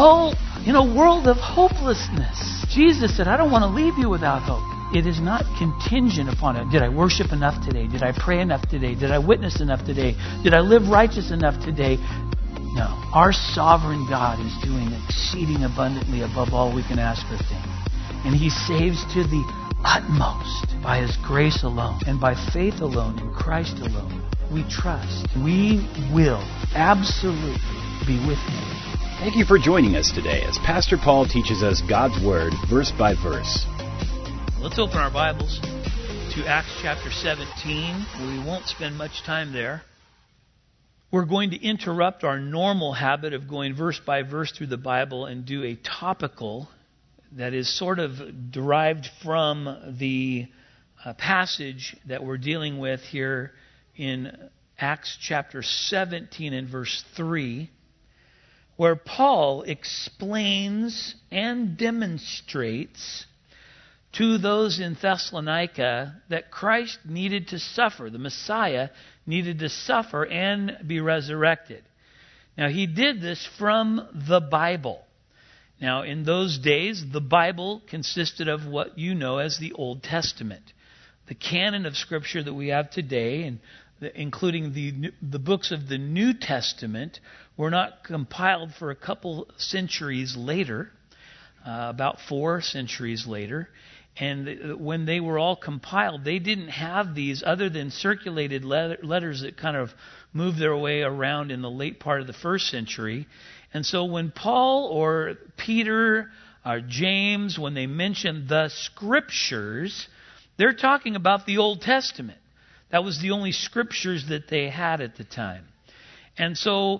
hope in a world of hopelessness. Jesus said, I don't want to leave you without hope. It is not contingent upon it. Did I worship enough today? Did I pray enough today? Did I witness enough today? Did I live righteous enough today? No. Our sovereign God is doing exceeding abundantly above all we can ask or think. And He saves to the utmost by His grace alone and by faith alone in Christ alone. We trust. We will absolutely be with Him. Thank you for joining us today as Pastor Paul teaches us God's Word verse by verse. Let's open our Bibles to Acts chapter 17. We won't spend much time there. We're going to interrupt our normal habit of going verse by verse through the Bible and do a topical that is sort of derived from the passage that we're dealing with here in Acts chapter 17 and verse 3, where Paul explains and demonstrates to those in Thessalonica that Christ needed to suffer, the Messiah needed to suffer and be resurrected. Now, he did this from the Bible. Now, in those days, the Bible consisted of what you know as the Old Testament. The canon of Scripture that we have today, and including the books of the New Testament, were not compiled for a couple centuries later, about 4 centuries later. And when they were all compiled, they didn't have these other than circulated letters that kind of moved their way around in the late part of the 1st century. And so when Paul or Peter or James, when they mention the Scriptures, they're talking about the Old Testament. That was the only Scriptures that they had at the time. And so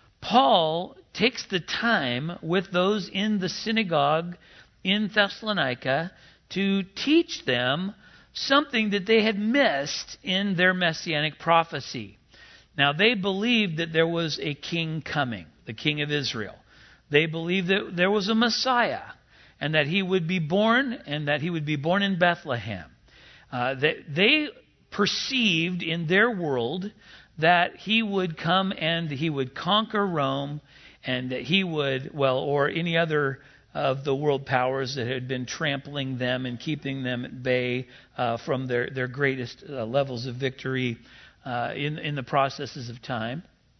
Paul takes the time with those in the synagogue in Thessalonica to teach them something that they had missed in their messianic prophecy. Now, they believed that there was a king coming, the king of Israel. They believed that there was a Messiah and that he would be born and that he would be born in Bethlehem. They perceived in their world that he would come and he would conquer Rome and that he would, or any other of the world powers that had been trampling them and keeping them at bay from their greatest levels of victory in the processes of time.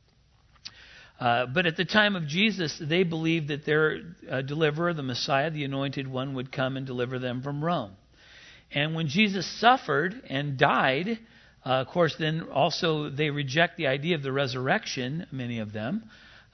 But at the time of Jesus, they believed that their deliverer, the Messiah, the Anointed One, would come and deliver them from Rome. And when Jesus suffered and died, of course, then also they reject the idea of the resurrection, many of them.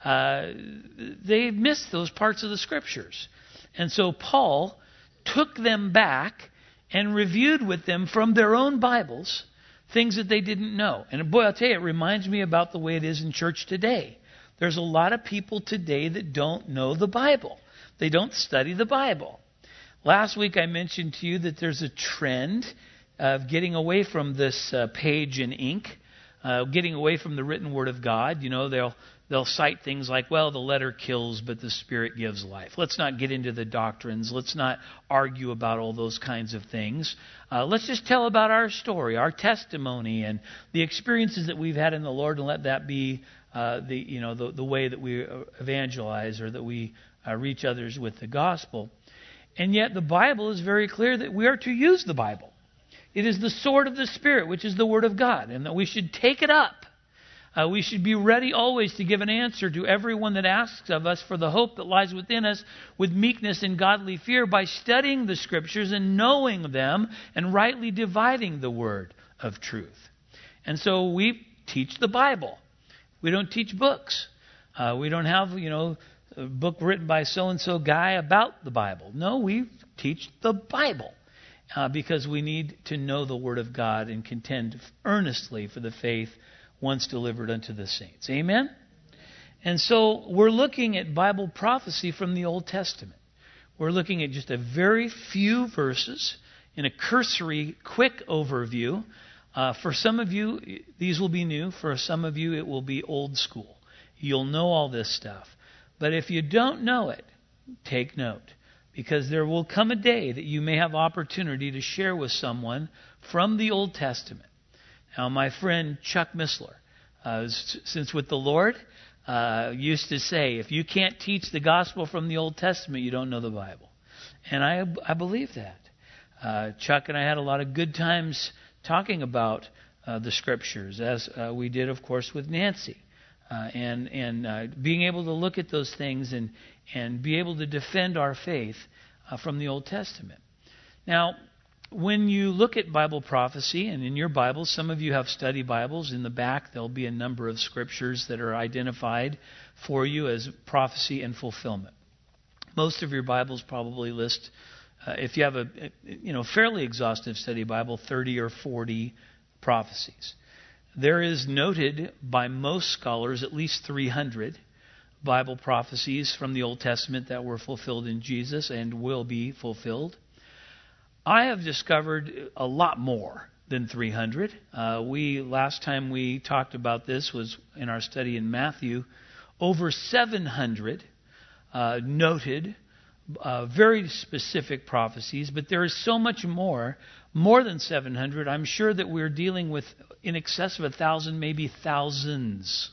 They missed those parts of the Scriptures. And so Paul took them back and reviewed with them from their own Bibles things that they didn't know. And boy, I'll tell you, it reminds me about the way it is in church today. There's a lot of people today that don't know the Bible. They don't study the Bible. Last week I mentioned to you that there's a trend of getting away from this page and ink, getting away from the written Word of God. You know, they'll cite things like, well, the letter kills, but the Spirit gives life. Let's not get into the doctrines. Let's not argue about all those kinds of things. Let's just tell about our story, our testimony, and the experiences that we've had in the Lord, and let that be the way that we evangelize or that we reach others with the gospel. And yet the Bible is very clear that we are to use the Bible. It is the sword of the Spirit, which is the Word of God, and that we should take it up. We should be ready always to give an answer to everyone that asks of us for the hope that lies within us with meekness and godly fear by studying the Scriptures and knowing them and rightly dividing the word of truth. And so we teach the Bible. We don't teach books. We don't have, a book written by so-and-so guy about the Bible. No, we teach the Bible because we need to know the Word of God and contend earnestly for the faith once delivered unto the saints. Amen? And so we're looking at Bible prophecy from the Old Testament. We're looking at just a very few verses in a cursory, quick overview. For some of you, these will be new. For some of you, it will be old school. You'll know all this stuff. But if you don't know it, take note. Because there will come a day that you may have opportunity to share with someone from the Old Testament. Now, my friend Chuck Missler, since with the Lord, used to say, if you can't teach the gospel from the Old Testament, you don't know the Bible. And I believe that. Chuck and I had a lot of good times talking about the Scriptures, as we did, of course, with Nancy. And being able to look at those things and be able to defend our faith from the Old Testament. Now, when you look at Bible prophecy, and in your Bibles, some of you have study Bibles. In the back, there'll be a number of scriptures that are identified for you as prophecy and fulfillment. Most of your Bibles probably list, if you have a fairly exhaustive study Bible, 30 or 40 prophecies. There is noted by most scholars at least 300 Bible prophecies from the Old Testament that were fulfilled in Jesus and will be fulfilled. I have discovered a lot more than 300. Last time we talked about this was in our study in Matthew. Over 700 noted very specific prophecies, but there is so much more than 700. I'm sure that we're dealing with in excess of 1,000, maybe thousands.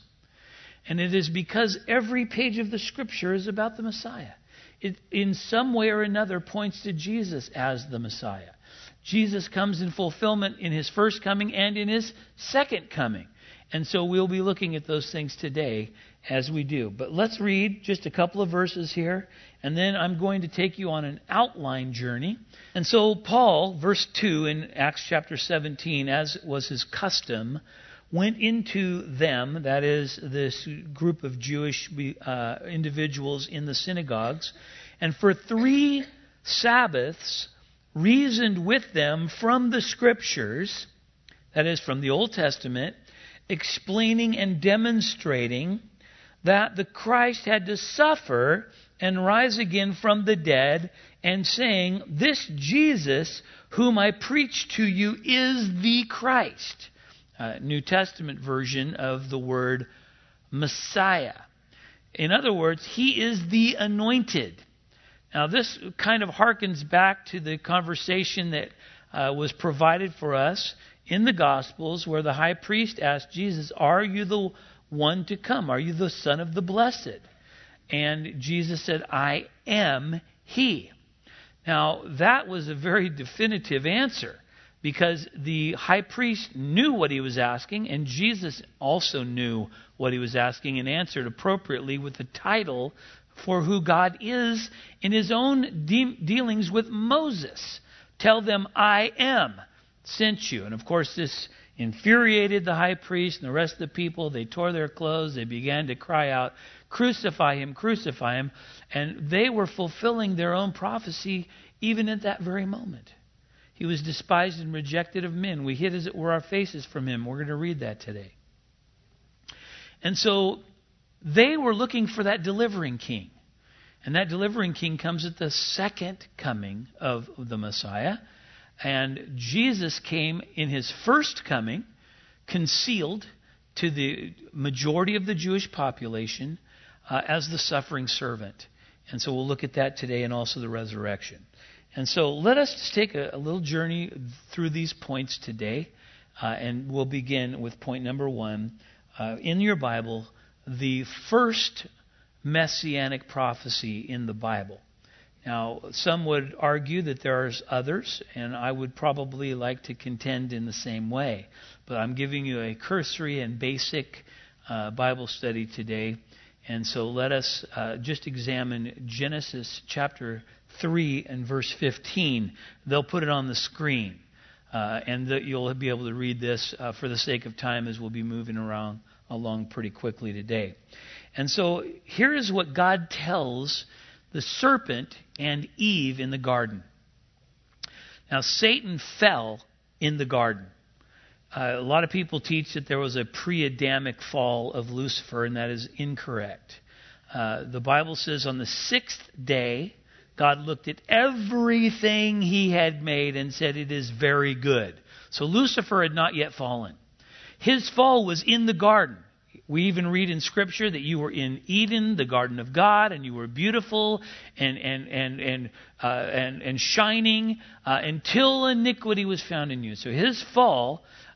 And it is because every page of the Scripture is about the Messiah. It, in some way or another, points to Jesus as the Messiah. Jesus comes in fulfillment in His first coming and in His second coming. And so we'll be looking at those things today as we do. But let's read just a couple of verses here, and then I'm going to take you on an outline journey. And so Paul, verse 2 in Acts chapter 17, as was his custom, went into them, that is, this group of Jewish individuals in the synagogues, and for 3 Sabbaths reasoned with them from the Scriptures, that is, from the Old Testament, explaining and demonstrating that the Christ had to suffer and rise again from the dead, and saying, "This Jesus whom I preach to you is the Christ." New Testament version of the word Messiah. In other words, He is the anointed. Now, this kind of harkens back to the conversation that was provided for us in the Gospels, where the high priest asked Jesus, "Are you the one to come? Are you the Son of the Blessed?" And Jesus said, "I am He." Now, that was a very definitive answer, because the high priest knew what he was asking, and Jesus also knew what he was asking and answered appropriately with the title for who God is in His own dealings with Moses. "Tell them I am sent you." And of course this infuriated the high priest and the rest of the people. They tore their clothes. They began to cry out, "Crucify Him, crucify Him." And they were fulfilling their own prophecy even at that very moment. He was despised and rejected of men. We hid, as it were, our faces from Him. We're going to read that today. And so they were looking for that delivering king. And that delivering king comes at the second coming of the Messiah. And Jesus came in His first coming, concealed to the majority of the Jewish population as the suffering servant. And so we'll look at that today, and also the resurrection. And so let us just take a little journey through these points today, and we'll begin with point number 1. In your Bible, the first messianic prophecy in the Bible. Now, some would argue that there are others, and I would probably like to contend in the same way. But I'm giving you a cursory and basic Bible study today. And so let us just examine Genesis chapter 3 and verse 15. They'll put it on the screen. And you'll be able to read this for the sake of time, as we'll be moving along pretty quickly today. And so here is what God tells the serpent and Eve in the garden. Now, Satan fell in the garden. A lot of people teach that there was a pre-Adamic fall of Lucifer, and that is incorrect. The Bible says on the 6th day, God looked at everything He had made and said, "It is very good." So Lucifer had not yet fallen. His fall was in the garden. We even read in Scripture that you were in Eden, the garden of God, and you were beautiful and shining until iniquity was found in you. So his fall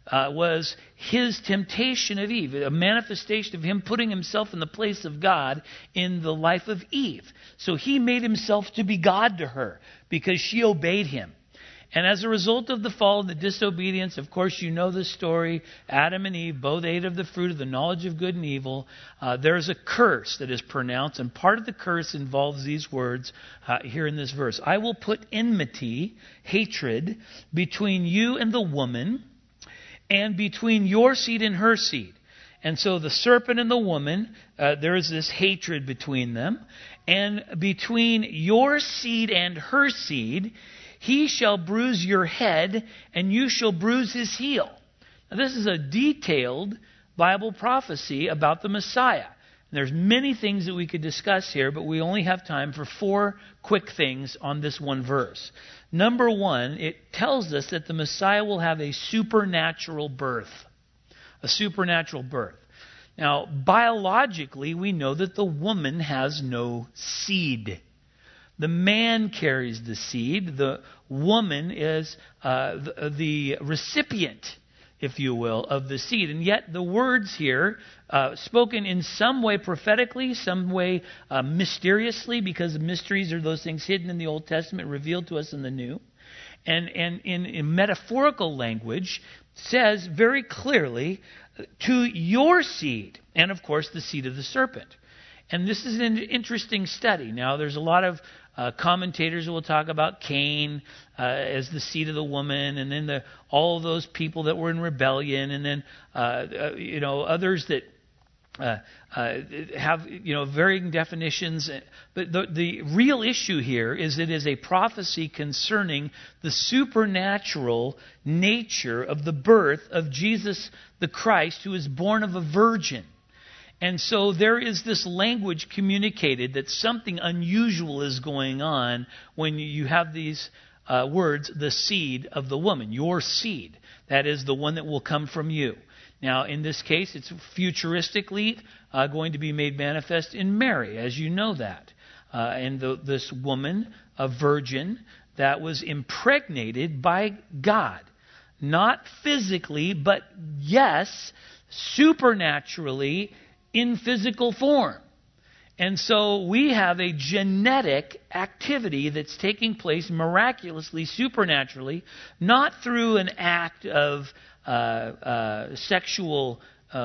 was his temptation of Eve, a manifestation of him putting himself in the place of God in the life of Eve. So he made himself to be God to her because she obeyed him. And as a result of the fall and the disobedience, of course, you know the story. Adam and Eve both ate of the fruit of the knowledge of good and evil. There's a curse that is pronounced, and part of the curse involves these words here in this verse. I will put enmity, hatred, between you and the woman, and between your seed and her seed. And so the serpent and the woman, there is this hatred between them. And between your seed and her seed, he shall bruise your head, and you shall bruise his heel. Now, this is a detailed Bible prophecy about the Messiah. And there's many things that we could discuss here, but we only have time for 4 quick things on this one verse. Number 1, it tells us that the Messiah will have a supernatural birth. A supernatural birth. Now, biologically, we know that the woman has no seed. The man carries the seed. The woman is the recipient, if you will, of the seed. And yet the words here, spoken in some way prophetically, some way mysteriously, because mysteries are those things hidden in the Old Testament, revealed to us in the New. And in metaphorical language, says very clearly, to your seed, and of course the seed of the serpent. And this is an interesting study. Now, there's a lot of commentators who will talk about Cain as the seed of the woman, and then all of those people that were in rebellion, and then others that have varying definitions. But the real issue here is it is a prophecy concerning the supernatural nature of the birth of Jesus the Christ, who is born of a virgin. And so there is this language communicated that something unusual is going on when you have these words, the seed of the woman, your seed. That is the one that will come from you. Now, in this case, it's futuristically going to be made manifest in Mary, as you know that. And this woman, a virgin, that was impregnated by God. Not physically, but yes, supernaturally, in physical form. And so we have a genetic activity that's taking place miraculously, supernaturally, not through an act of sexual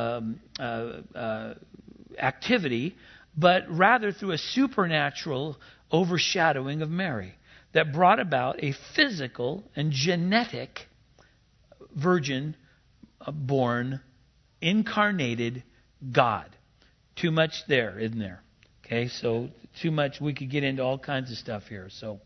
activity, but rather through a supernatural overshadowing of Mary that brought about a physical and genetic virgin born, incarnated God. Too much there, isn't there? Okay, so too much. We could get into all kinds of stuff here. So,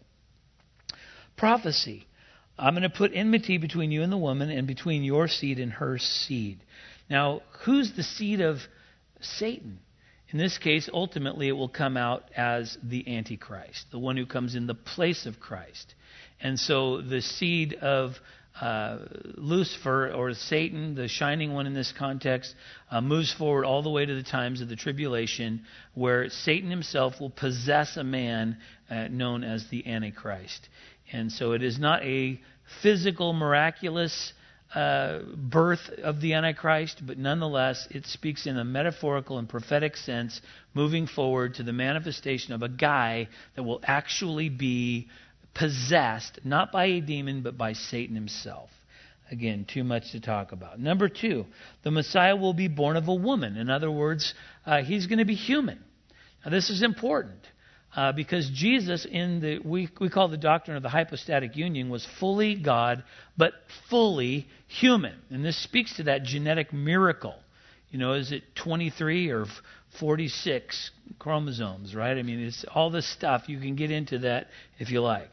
prophecy. I'm going to put enmity between you and the woman, and between your seed and her seed. Now, who's the seed of Satan? In this case, ultimately, it will come out as the Antichrist, the one who comes in the place of Christ. And so the seed of Lucifer, or Satan, the shining one in this context, moves forward all the way to the times of the tribulation, where Satan himself will possess a man known as the Antichrist. And so it is not a physical, miraculous birth of the Antichrist, but nonetheless it speaks in a metaphorical and prophetic sense, moving forward to the manifestation of a guy that will actually be possessed, not by a demon, but by Satan himself. Again, too much to talk about. Number 2, the Messiah will be born of a woman. In other words, he's going to be human. Now, this is important because Jesus, in we call the doctrine of the hypostatic union, was fully God, but fully human. And this speaks to that genetic miracle. Is it 23 or 46 chromosomes, right? I mean, it's all this stuff. You can get into that if you like.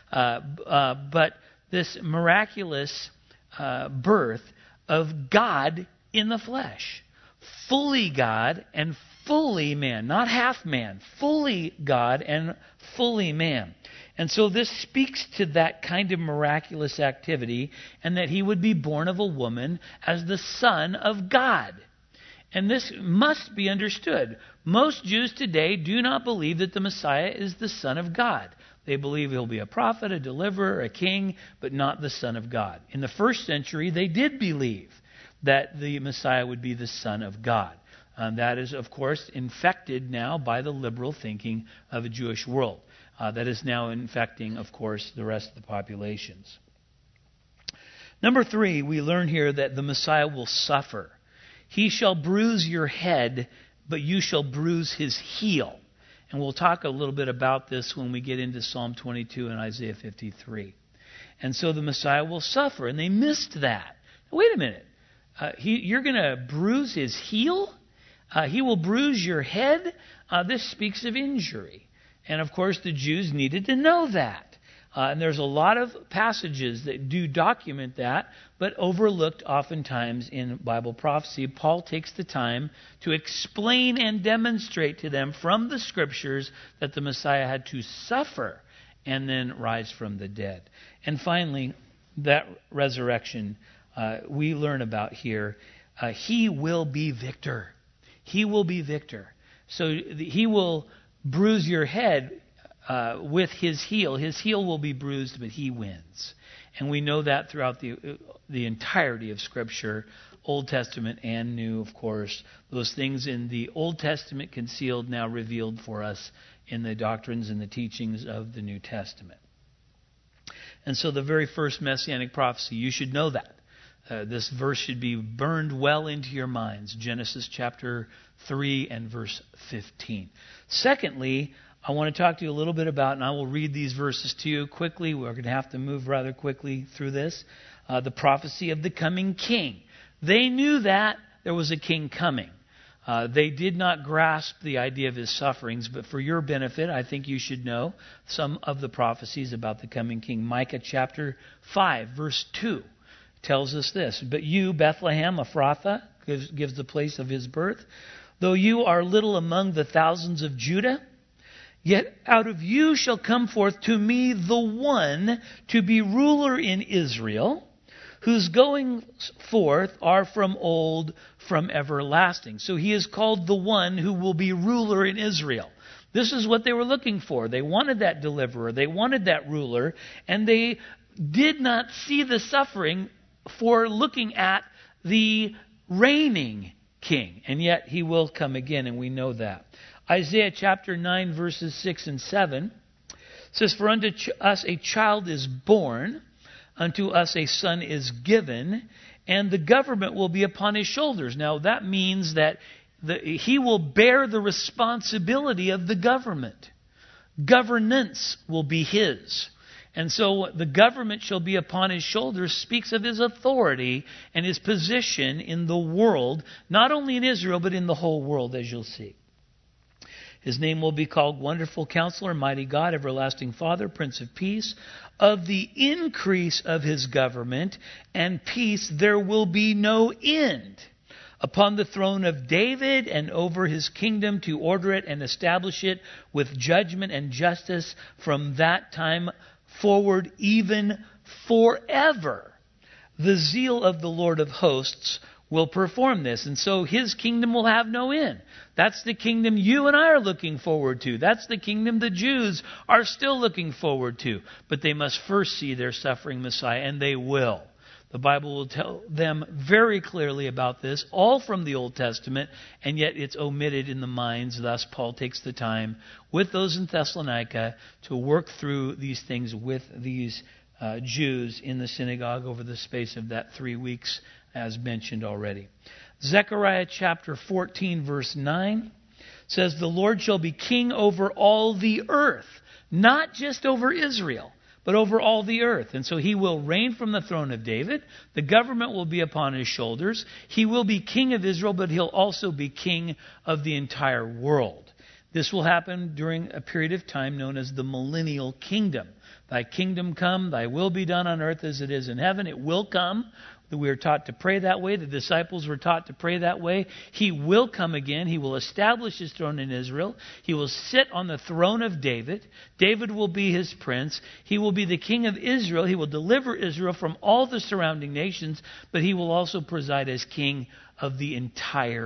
But this miraculous birth of God in the flesh. Fully God and fully man. Not half man. Fully God and fully man. And so this speaks to that kind of miraculous activity, and that he would be born of a woman as the Son of God. And this must be understood. Most Jews today do not believe that the Messiah is the Son of God. They believe he'll be a prophet, a deliverer, a king, but not the Son of God. In the first century, they did believe that the Messiah would be the Son of God. That is, of course, infected now by the liberal thinking of a Jewish world. That is now infecting, of course, the rest of the populations. Number 3, we learn here that the Messiah will suffer. He shall bruise your head, but you shall bruise his heel. And we'll talk a little bit about this when we get into Psalm 22 and Isaiah 53. And so the Messiah will suffer, and they missed that. Wait a minute. You're going to bruise his heel? He will bruise your head? This speaks of injury. And of course, the Jews needed to know that. And there's a lot of passages that do document that, but overlooked oftentimes in Bible prophecy. Paul takes the time to explain and demonstrate to them from the Scriptures that the Messiah had to suffer and then rise from the dead. And finally, that resurrection we learn about here. He will be victor. He will be victor. So he will bruise your head with his heel. His heel will be bruised, but he wins. And we know that throughout the entirety of Scripture, Old Testament and New, of course. Those things in the Old Testament concealed, now revealed for us in the doctrines and the teachings of the New Testament. And so the very first Messianic prophecy, you should know that. This verse should be burned well into your minds. Genesis chapter 3 and verse 15. Secondly, I want to talk to you a little bit about, and I will read these verses to you quickly. We're going to have to move rather quickly through this. The prophecy of the coming king. They knew that there was a king coming. They did not grasp the idea of his sufferings, but for your benefit, I think you should know some of the prophecies about the coming king. Micah chapter 5, verse 2 tells us this. But you, Bethlehem Ephrathah, gives the place of his birth, though you are little among the thousands of Judah, yet out of you shall come forth to me the one to be ruler in Israel, whose goings forth are from old, from everlasting. So he is called the one who will be ruler in Israel. This is what they were looking for. They wanted that deliverer. They wanted that ruler. And they did not see the suffering for looking at the reigning king. And yet he will come again, and we know that. Isaiah chapter 9, verses 6 and 7 says, For unto us a child is born, unto us a son is given, and the government will be upon his shoulders. Now that means that he will bear the responsibility of the government. Governance will be his. And so the government shall be upon his shoulders speaks of his authority and his position in the world, not only in Israel, but in the whole world, as you'll see. His name will be called Wonderful Counselor, Mighty God, Everlasting Father, Prince of Peace. Of the increase of his government and peace there will be no end. Upon the throne of David and over his kingdom, to order it and establish it with judgment and justice from that time forward, even forever. The zeal of the Lord of hosts will perform this. And so his kingdom will have no end. That's the kingdom you and I are looking forward to. That's the kingdom the Jews are still looking forward to. But they must first see their suffering Messiah, and they will. The Bible will tell them very clearly about this, all from the Old Testament, and yet it's omitted in the minds. Thus, Paul takes the time with those in Thessalonica to work through these things with these Jews in the synagogue over the space of that 3 weeks, as mentioned already. Zechariah chapter 14, verse 9 says, The Lord shall be king over all the earth, not just over Israel, but over all the earth. And so he will reign from the throne of David. The government will be upon his shoulders. He will be king of Israel, but he'll also be king of the entire world. This will happen during a period of time known as the millennial kingdom. Thy kingdom come, thy will be done on earth as it is in heaven. It will come. We are taught to pray that way. The disciples were taught to pray that way. He will come again. He will establish his throne in Israel. He will sit on the throne of David. David will be his prince. He will be the king of Israel. He will deliver Israel from all the surrounding nations, but he will also preside as king of the entire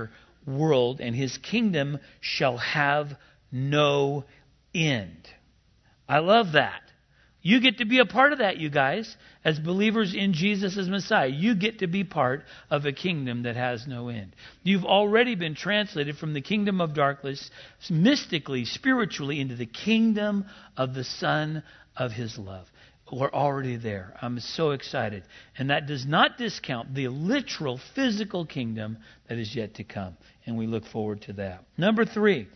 world, and his kingdom shall have no end. I love that. You get to be a part of that, you guys. As believers in Jesus as Messiah, you get to be part of a kingdom that has no end. You've already been translated from the kingdom of darkness, mystically, spiritually, into the kingdom of the Son of his love. We're already there. I'm so excited. And that does not discount the literal, physical kingdom that is yet to come. And we look forward to that. Number 3.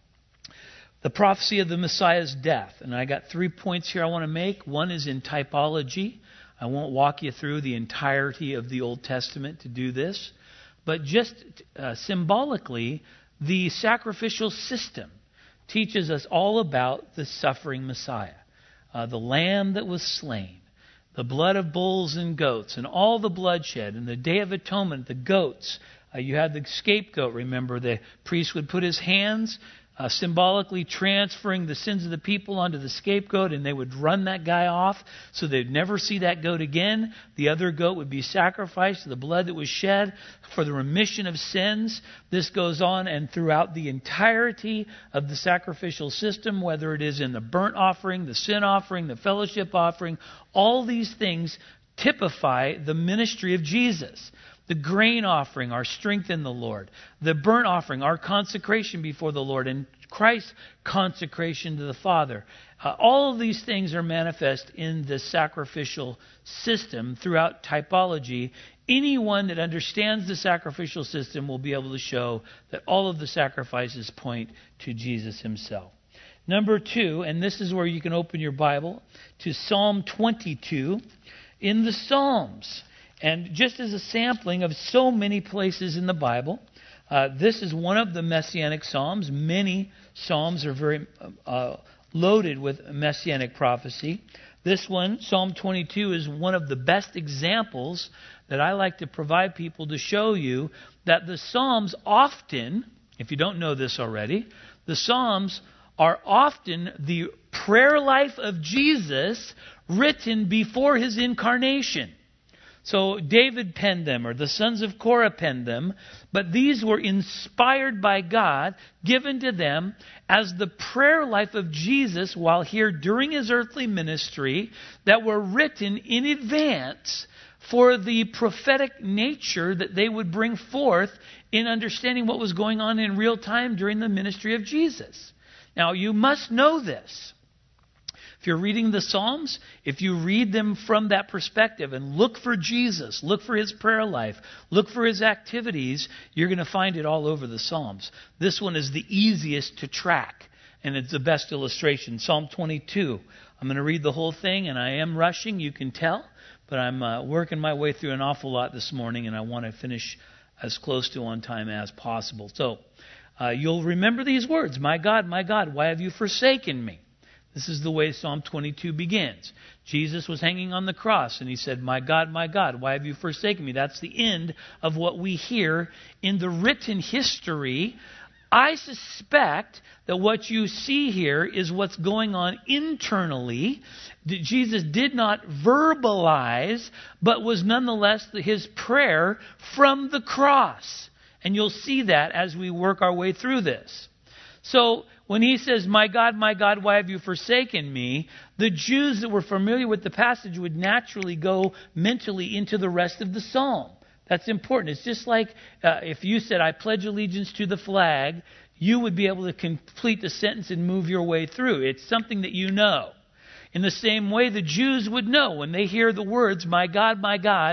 The prophecy of the Messiah's death. And I got 3 points here I want to make. One is in typology. I won't walk you through the entirety of the Old Testament to do this. But just symbolically, the sacrificial system teaches us all about the suffering Messiah. The lamb that was slain, the blood of bulls and goats, and all the bloodshed, and the Day of Atonement, the goats. You had the scapegoat, remember. The priest would put his hands symbolically transferring the sins of the people onto the scapegoat, and they would run that guy off so they'd never see that goat again. The other goat would be sacrificed, the blood that was shed for the remission of sins. This goes on, and throughout the entirety of the sacrificial system, whether it is in the burnt offering, the sin offering, the fellowship offering, all these things typify the ministry of Jesus. The grain offering, our strength in the Lord. The burnt offering, our consecration before the Lord. And Christ's consecration to the Father. All of these things are manifest in the sacrificial system throughout typology. Anyone that understands the sacrificial system will be able to show that all of the sacrifices point to Jesus himself. Number 2, and this is where you can open your Bible, to Psalm 22 in the Psalms. And just as a sampling of so many places in the Bible, this is one of the Messianic Psalms. Many Psalms are very loaded with Messianic prophecy. This one, Psalm 22, is one of the best examples that I like to provide people to show you that the Psalms often, if you don't know this already, the Psalms are often the prayer life of Jesus written before his incarnation. So David penned them, or the sons of Korah penned them, but these were inspired by God, given to them as the prayer life of Jesus while here during his earthly ministry, that were written in advance for the prophetic nature that they would bring forth in understanding what was going on in real time during the ministry of Jesus. Now, you must know this. If you're reading the Psalms, if you read them from that perspective and look for Jesus, look for his prayer life, look for his activities, you're going to find it all over the Psalms. This one is the easiest to track, and it's the best illustration. Psalm 22. I'm going to read the whole thing, and I am rushing, you can tell, but I'm working my way through an awful lot this morning, and I want to finish as close to on time as possible. So, you'll remember these words, my God, why have you forsaken me? This is the way Psalm 22 begins. Jesus was hanging on the cross, and he said, my God, why have you forsaken me? That's the end of what we hear in the written history. I suspect that what you see here is what's going on internally. Jesus did not verbalize, but was nonetheless his prayer from the cross. And you'll see that as we work our way through this. So, when he says, my God, why have you forsaken me? The Jews that were familiar with the passage would naturally go mentally into the rest of the psalm. That's important. It's just like if you said, I pledge allegiance to the flag, you would be able to complete the sentence and move your way through. It's something that you know. In the same way, the Jews would know when they hear the words, my God,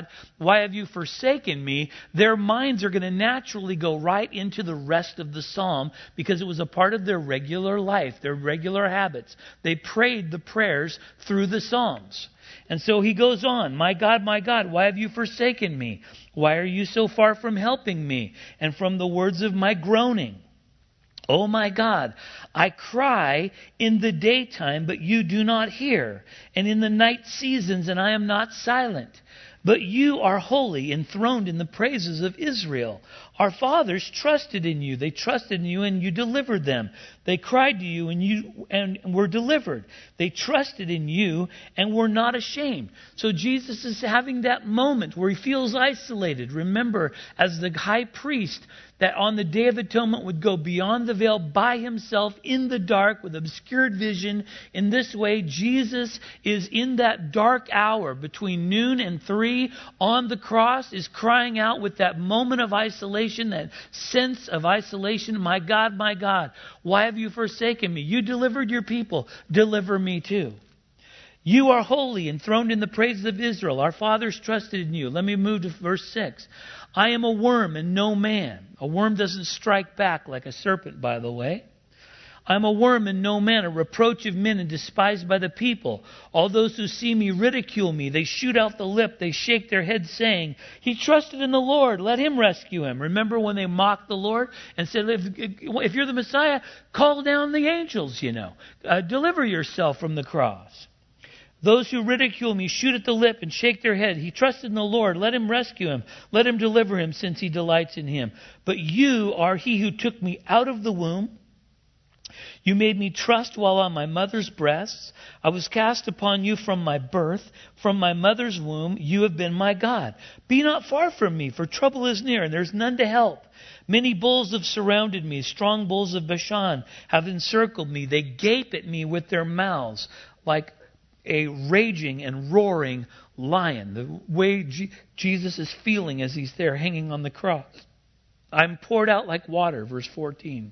why have you forsaken me? Their minds are going to naturally go right into the rest of the psalm because it was a part of their regular life, their regular habits. They prayed the prayers through the psalms. And so he goes on, my God, why have you forsaken me? Why are you so far from helping me and from the words of my groaning? Oh my God, I cry in the daytime, but you do not hear, and in the night seasons, and I am not silent. But you are holy, enthroned in the praises of Israel. Our fathers trusted in you. They trusted in you and you delivered them. They cried to you and were delivered. They trusted in you and were not ashamed. So Jesus is having that moment where he feels isolated. Remember, as the high priest that on the Day of Atonement would go beyond the veil by himself in the dark with obscured vision. In this way, Jesus is in that dark hour between noon and 3 on the cross, is crying out with that moment of isolation, that sense of isolation. My God, why have you forsaken me? You delivered your people. Deliver me too. You are holy, enthroned in the praises of Israel. Our fathers trusted in you. Let me move to verse 6. I am a worm and no man. A worm doesn't strike back like a serpent, by the way. I am a worm and no man, a reproach of men and despised by the people. All those who see me ridicule me. They shoot out the lip. They shake their heads, saying, he trusted in the Lord. Let him rescue him. Remember when they mocked the Lord and said, if you're the Messiah, call down the angels, Deliver yourself from the cross. Those who ridicule me shoot at the lip and shake their head. He trusted in the Lord. Let him rescue him. Let him deliver him, since he delights in him. But you are he who took me out of the womb. You made me trust while on my mother's breasts. I was cast upon you from my birth. From my mother's womb, you have been my God. Be not far from me, for trouble is near, and there's none to help. Many bulls have surrounded me. Strong bulls of Bashan have encircled me. They gape at me with their mouths like a raging and roaring lion. The way Jesus is feeling as he's there hanging on the cross. I'm poured out like water, verse 14.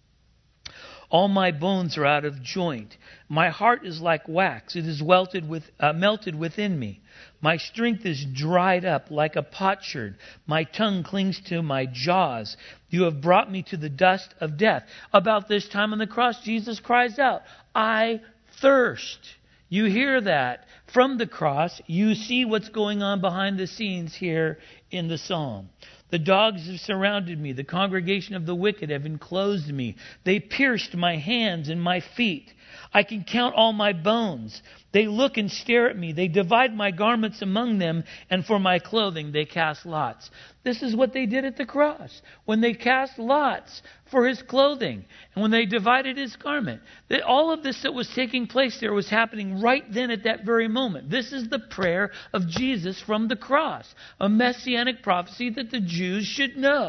All my bones are out of joint. My heart is like wax. It is melted within me. My strength is dried up like a potsherd. My tongue clings to my jaws. You have brought me to the dust of death. About this time on the cross, Jesus cries out, I thirst. You hear that from the cross. You see what's going on behind the scenes here in the psalm. The dogs have surrounded me. The congregation of the wicked have enclosed me. They pierced my hands and my feet. I can count all my bones. They look and stare at me. They divide my garments among them, and for my clothing they cast lots. This is what they did at the cross, when they cast lots for his clothing, and when they divided his garment. That all of this that was taking place there was happening right then at that very moment. This is the prayer of Jesus from the cross, a messianic prophecy that the Jews should know.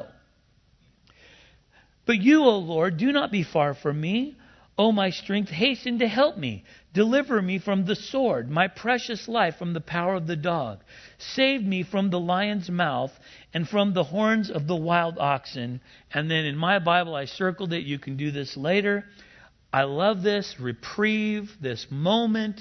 But you, O Lord, do not be far from me. O my strength, hasten to help me. Deliver me from the sword, my precious life from the power of the dog. Save me from the lion's mouth and from the horns of the wild oxen. And then in my Bible, I circled it. You can do this later. I love this reprieve, this moment.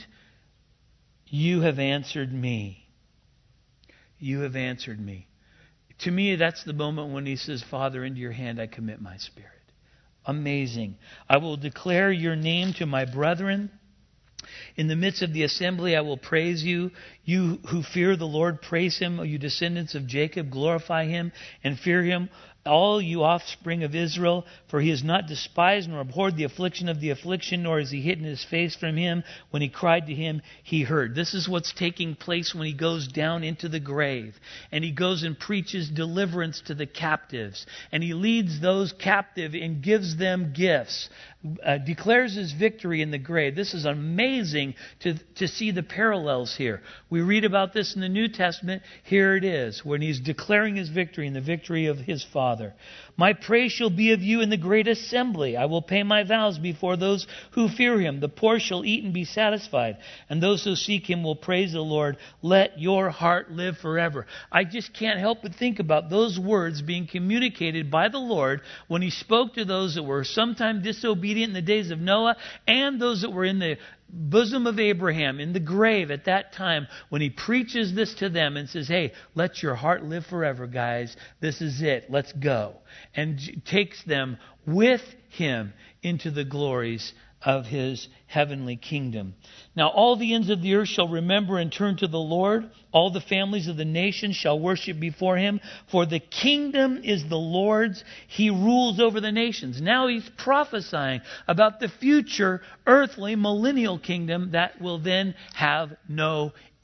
You have answered me. You have answered me. To me, that's the moment when he says, Father, into your hand I commit my spirit. Amazing. I will declare your name to my brethren. In the midst of the assembly, I will praise you. You who fear the Lord, praise him. O you descendants of Jacob, glorify him and fear him. All you offspring of Israel, for he has not despised nor abhorred the affliction of the affliction, nor has he hidden his face from him. When he cried to him, he heard. This is what's taking place when he goes down into the grave. And he goes and preaches deliverance to the captives. And he leads those captive and gives them gifts. Declares his victory in the grave. This is amazing to see the parallels here. We read about this in the New Testament. Here it is, when he's declaring his victory and the victory of his Father. My praise shall be of you in the great assembly. I will pay my vows before those who fear him. The poor shall eat and be satisfied, and those who seek him will praise the Lord. Let your heart live forever. I just can't help but think about those words being communicated by the Lord when he spoke to those that were sometime disobedient in the days of Noah, and those that were in the bosom of Abraham, in the grave at that time, when he preaches this to them and says, hey, let your heart live forever, guys. This is it. Let's go. And takes them with him into the glories of his heavenly kingdom. Now all the ends of the earth shall remember and turn to the Lord. All the families of the nations shall worship before him. For the kingdom is the Lord's. He rules over the nations. Now he's prophesying about the future earthly millennial kingdom that will then have no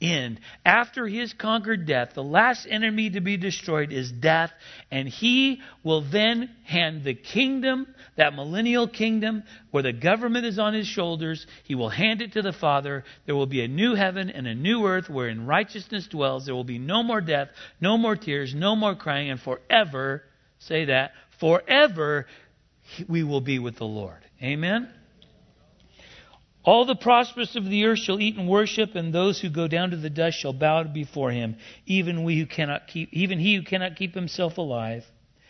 end. After he has conquered death, the last enemy to be destroyed is death, and he will then hand the kingdom, that millennial kingdom, where the government is on his shoulders, he will hand it to the Father. There will be a new heaven and a new earth wherein righteousness dwells. There will be no more death, no more tears, no more crying, and forever, say that, forever we will be with the Lord. Amen? All the prosperous of the earth shall eat and worship, and those who go down to the dust shall bow before him, even he who cannot keep himself alive.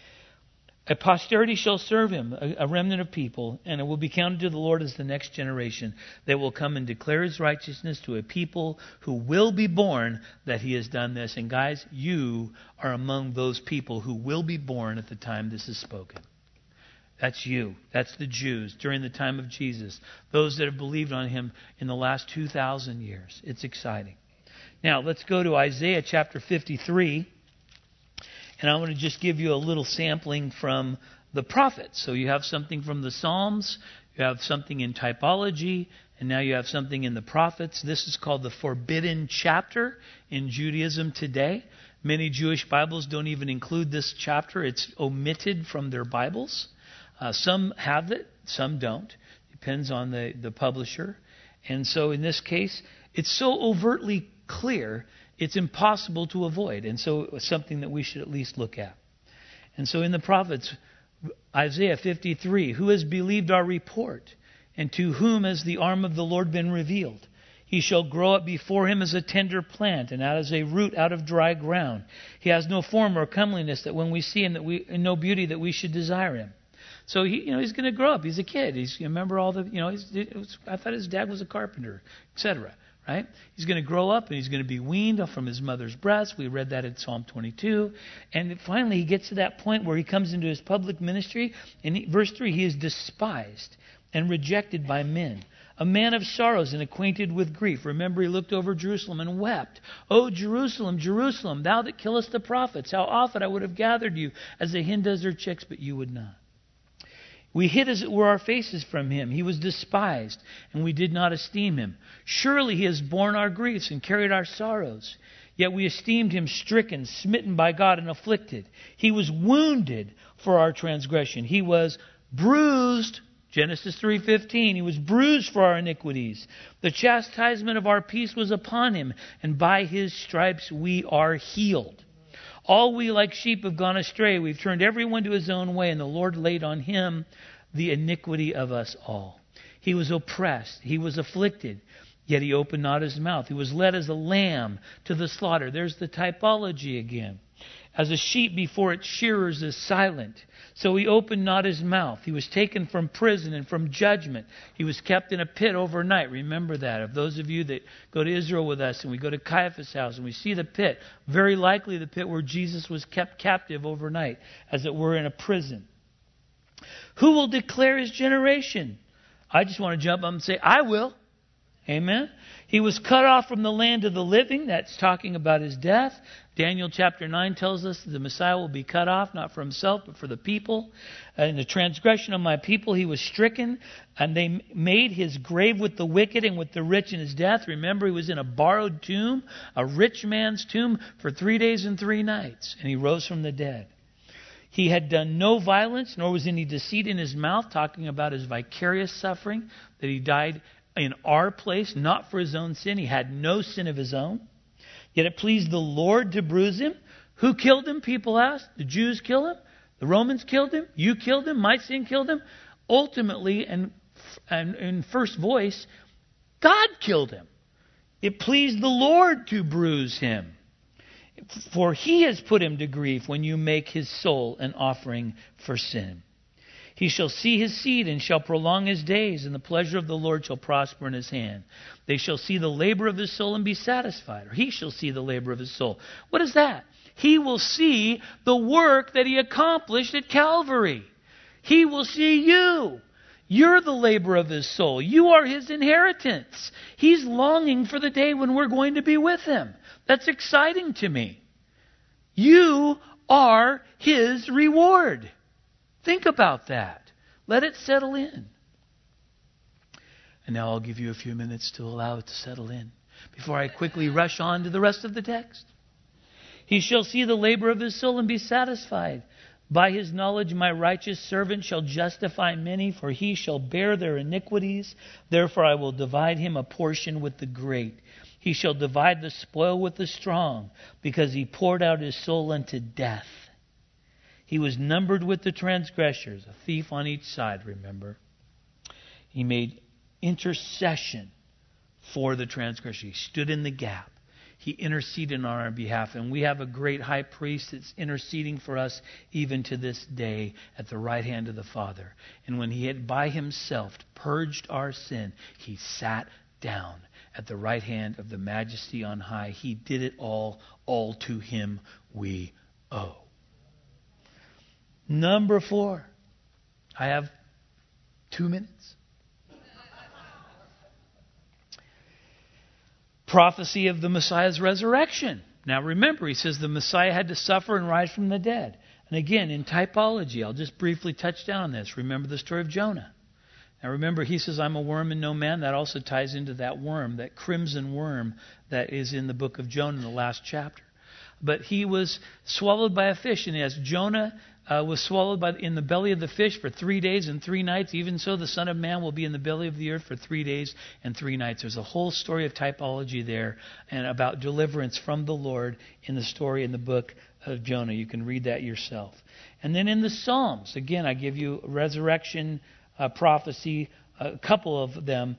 A posterity shall serve him, a remnant of people, and it will be counted to the Lord as the next generation that will come and declare his righteousness to a people who will be born that he has done this. And guys, you are among those people who will be born at the time this is spoken. That's you. That's the Jews during the time of Jesus. Those that have believed on him in the last 2,000 years. It's exciting. Now, let's go to Isaiah chapter 53. And I want to just give you a little sampling from the prophets. So you have something from the Psalms, you have something in typology, and now you have something in the prophets. This is called the forbidden chapter in Judaism today. Many Jewish Bibles don't even include this chapter. It's omitted from their Bibles. Some have it, some don't. Depends on the publisher. And so in this case, it's so overtly clear, it's impossible to avoid. And so it's something that we should at least look at. And so in the prophets, Isaiah 53, who has believed our report? And to whom has the arm of the Lord been revealed? He shall grow up before him as a tender plant, and as a root out of dry ground. He has no form or comeliness that when we see him, and no beauty that we should desire him. So he's going to grow up. He's a kid. Remember all the I thought his dad was a carpenter, etc. Right? He's going to grow up and he's going to be weaned from his mother's breast. We read that in Psalm 22. And finally he gets to that point where he comes into his public ministry. And verse 3, he is despised and rejected by men. A man of sorrows and acquainted with grief. Remember, he looked over Jerusalem and wept. O Jerusalem, Jerusalem, thou that killest the prophets, how often I would have gathered you as a hen does her chicks, but you would not. We hid as it were our faces from him. He was despised, and we did not esteem him. Surely he has borne our griefs and carried our sorrows. Yet we esteemed him stricken, smitten by God, and afflicted. He was wounded for our transgression. He was bruised, Genesis 3:15. He was bruised for our iniquities. The chastisement of our peace was upon him, and by his stripes we are healed. All we like sheep have gone astray. We've turned everyone to his own way, and the Lord laid on him the iniquity of us all. He was oppressed. He was afflicted, yet he opened not his mouth. He was led as a lamb to the slaughter. There's the typology again. As a sheep before its shearers is silent, so he opened not his mouth. He was taken from prison and from judgment. He was kept in a pit overnight. Remember that. Of those of you that go to Israel with us and we go to Caiaphas' house and we see the pit, very likely the pit where Jesus was kept captive overnight, as it were in a prison. Who will declare his generation? I just want to jump up and say, I will. Amen. He was cut off from the land of the living. That's talking about his death. Daniel chapter 9 tells us that the Messiah will be cut off, not for himself, but for the people. In the transgression of my people, he was stricken, and they made his grave with the wicked and with the rich in his death. Remember, he was in a borrowed tomb, a rich man's tomb, for 3 days and 3 nights, and he rose from the dead. He had done no violence, nor was any deceit in his mouth, talking about his vicarious suffering, that he died in our place, not for his own sin. He had no sin of his own. Yet it pleased the Lord to bruise him. Who killed him? People asked. The Jews killed him. The Romans killed him. You killed him. My sin killed him. Ultimately, and in first voice, God killed him. It pleased the Lord to bruise him. For he has put him to grief when you make his soul an offering for sin. He shall see his seed and shall prolong his days, and the pleasure of the Lord shall prosper in his hand. They shall see the labor of his soul and be satisfied. Or he shall see the labor of his soul. What is that? He will see the work that he accomplished at Calvary. He will see you. You're the labor of his soul. You are his inheritance. He's longing for the day when we're going to be with him. That's exciting to me. You are his reward. Think about that. Let it settle in. And now I'll give you a few minutes to allow it to settle in. before I quickly rush on to the rest of the text. He shall see the labor of his soul and be satisfied. By his knowledge my righteous servant shall justify many, for he shall bear their iniquities. Therefore I will divide him a portion with the great. He shall divide the spoil with the strong, because he poured out his soul unto death. He was numbered with the transgressors, a thief on each side, remember. He made intercession for the transgressor. He stood in the gap. He interceded on our behalf. And we have a great high priest that's interceding for us even to this day at the right hand of the Father. And when he had by himself purged our sin, he sat down at the right hand of the Majesty on high. He did it all to him we owe. Number 4. I have 2 minutes. Prophecy of the Messiah's resurrection. Now remember, he says the Messiah had to suffer and rise from the dead. And again, in typology, I'll just briefly touch down on this. Remember the story of Jonah. Now remember, he says, I'm a worm and no man. That also ties into that worm, that crimson worm that is in the book of Jonah in the last chapter. But he was swallowed by a fish. And as Jonah was swallowed in the belly of the fish for 3 days and 3 nights, even so the Son of Man will be in the belly of the earth for 3 days and 3 nights. There's a whole story of typology there and about deliverance from the Lord in the story in the book of Jonah. You can read that yourself. And then in the Psalms, again, I give you resurrection prophecy, a couple of them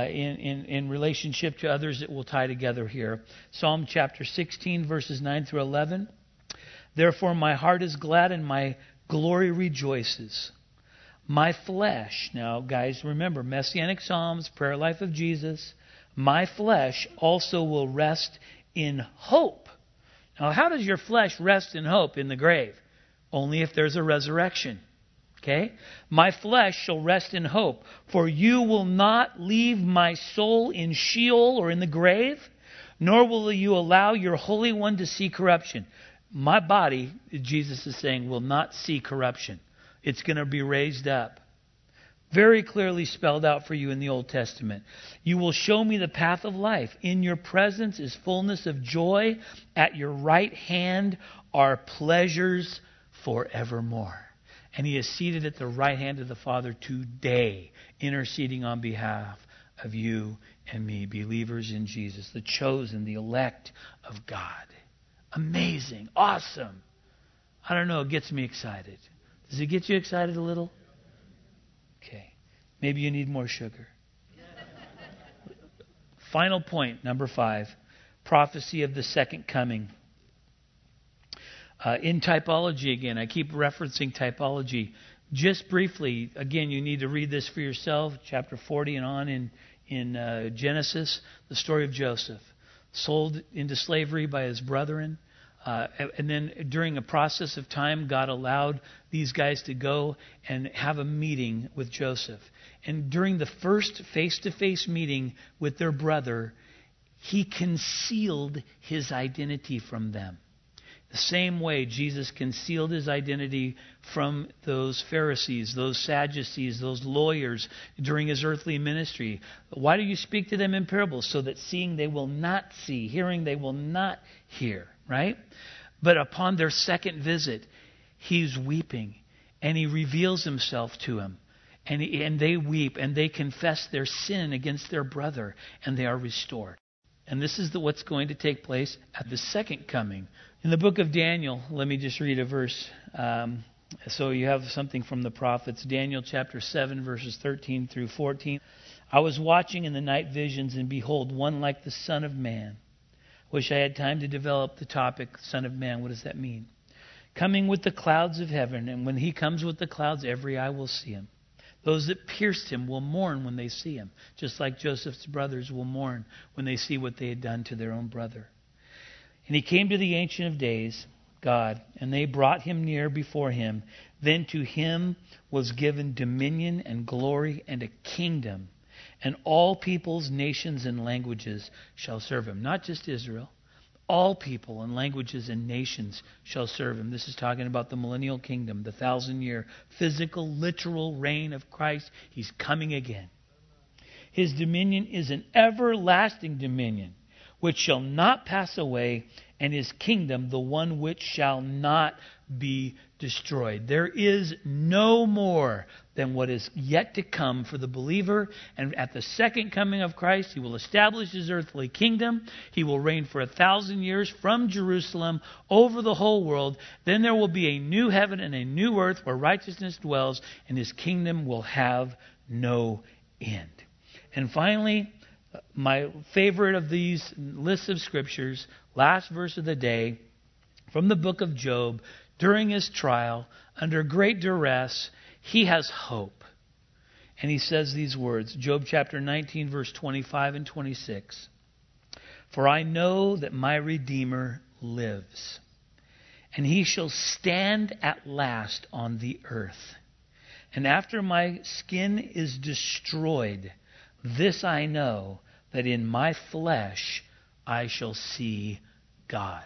in relationship to others that will tie together here. Psalm chapter 16, verses 9 through 11. Therefore my heart is glad and my glory rejoices. My flesh, now guys, remember, Messianic Psalms, prayer life of Jesus. My flesh also will rest in hope. Now how does your flesh rest in hope in the grave? Only if there's a resurrection. Okay? My flesh shall rest in hope, for you will not leave my soul in Sheol or in the grave, nor will you allow your Holy One to see corruption. My body, Jesus is saying, will not see corruption. It's going to be raised up. Very clearly spelled out for you in the Old Testament. You will show me the path of life. In your presence is fullness of joy. At your right hand are pleasures forevermore. And he is seated at the right hand of the Father today, interceding on behalf of you and me, believers in Jesus, the chosen, the elect of God. Amazing. Awesome. I don't know. It gets me excited. Does it get you excited a little? Okay. Maybe you need more sugar. Final point, number 5. Prophecy of the second coming. In typology, again, I keep referencing typology. Just briefly, again, you need to read this for yourself. Chapter 40 and on in Genesis, the story of Joseph. Sold into slavery by his brethren. And then during a process of time, God allowed these guys to go and have a meeting with Joseph. And during the first face-to-face meeting with their brother, he concealed his identity from them. The same way Jesus concealed his identity from those Pharisees, those Sadducees, those lawyers during his earthly ministry. Why do you speak to them in parables? So that seeing they will not see, hearing they will not hear, right? But upon their second visit, he's weeping and he reveals himself to him. And they weep and they confess their sin against their brother and they are restored. And this is what's going to take place at the second coming. In the book of Daniel, let me just read a verse. So you have something from the prophets. Daniel chapter 7, verses 13 through 14. I was watching in the night visions, and behold, one like the Son of Man. Wish I had time to develop the topic, Son of Man. What does that mean? Coming with the clouds of heaven, and when he comes with the clouds, every eye will see him. Those that pierced him will mourn when they see him, just like Joseph's brothers will mourn when they see what they had done to their own brother. And he came to the Ancient of Days, God, and they brought him near before him. Then to him was given dominion and glory and a kingdom, and all peoples, nations, and languages shall serve him. Not just Israel. All people and languages and nations shall serve him. This is talking about the millennial kingdom, the 1,000-year physical, literal reign of Christ. He's coming again. His dominion is an everlasting dominion, which shall not pass away, and his kingdom the one which shall not be destroyed. There is no more than what is yet to come for the believer. And at the second coming of Christ, he will establish his earthly kingdom. He will reign for 1,000 years from Jerusalem over the whole world. Then there will be a new heaven and a new earth where righteousness dwells, and his kingdom will have no end. And finally, my favorite of these lists of scriptures, last verse of the day, from the book of Job. During his trial, under great duress, he has hope. And he says these words, Job chapter 19, verse 25 and 26. For I know that my Redeemer lives, and he shall stand at last on the earth. And after my skin is destroyed, this I know, that in my flesh I shall see God.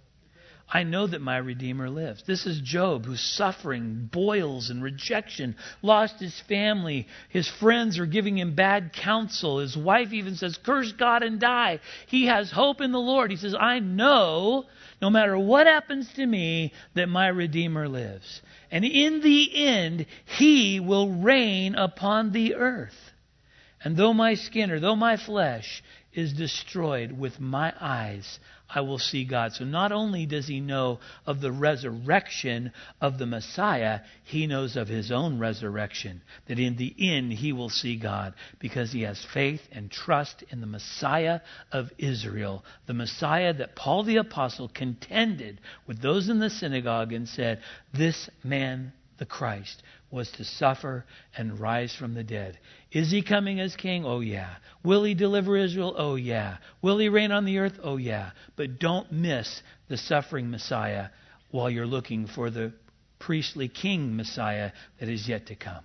I know that my Redeemer lives. This is Job, who's suffering boils and rejection, lost his family. His friends are giving him bad counsel. His wife even says, curse God and die. He has hope in the Lord. He says, I know, no matter what happens to me, that my Redeemer lives. And in the end, he will reign upon the earth. And though my skin, or though my flesh is destroyed, with my eyes I will see God. So not only does he know of the resurrection of the Messiah, he knows of his own resurrection, that in the end he will see God, because he has faith and trust in the Messiah of Israel, the Messiah that Paul the Apostle contended with those in the synagogue and said, this man, the Christ, was to suffer and rise from the dead. Is he coming as king? Oh, yeah. Will he deliver Israel? Oh, yeah. Will he reign on the earth? Oh, yeah. But don't miss the suffering Messiah while you're looking for the priestly king Messiah that is yet to come.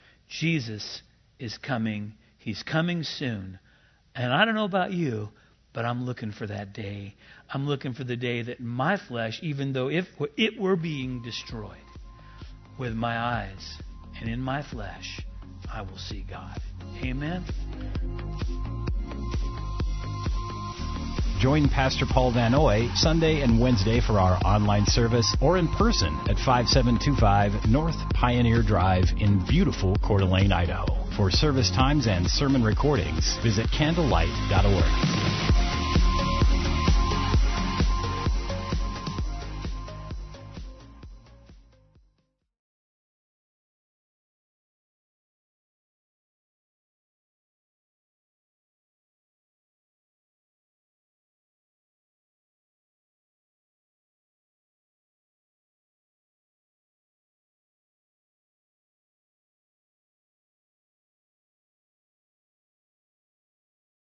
Jesus is coming. He's coming soon. And I don't know about you, but I'm looking for that day. I'm looking for the day that my flesh, even though if it were being destroyed, with my eyes and in my flesh, I will see God. Amen. Join Pastor Paul Van Oy Sunday and Wednesday for our online service, or in person at 5725 North Pioneer Drive in beautiful Coeur d'Alene, Idaho. For service times and sermon recordings, visit candlelight.org.